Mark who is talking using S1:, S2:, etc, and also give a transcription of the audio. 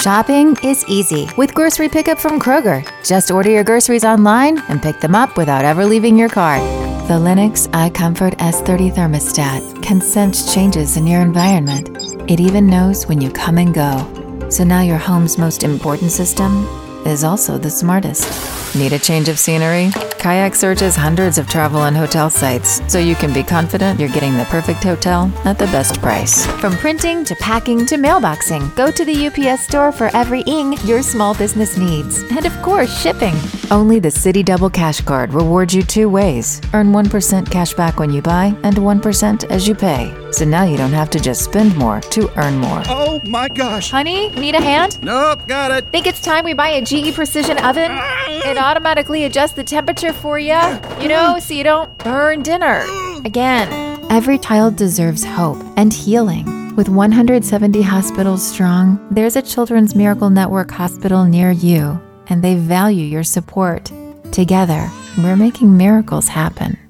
S1: Shopping is easy with grocery pickup from Kroger. Just order your groceries online and pick them up without ever leaving your car. The Lennox iComfort S30 thermostat can sense changes in your environment. It even knows when you come and go. So now your home's most important system is also the smartest. Need a change of scenery? Kayak searches hundreds of travel and hotel sites, so you can be confident you're getting the perfect hotel at the best price. From printing to packing to mailboxing, go to the UPS store for everything your small business needs. And of course, shipping. Only the Citi Double Cash Card rewards you 2 ways. Earn 1% cash back when you buy and 1% as you pay. So now you don't have to just spend more to earn more.
S2: Oh my gosh.
S3: Honey, need a hand?
S2: Nope, got it.
S3: Think it's time we buy a GE Precision oven? It automatically adjusts the temperature for you, so you don't burn dinner again.
S1: Every child deserves hope and healing. With 170 hospitals strong, there's a Children's Miracle Network hospital near you, and they value your support. Together, we're making miracles happen.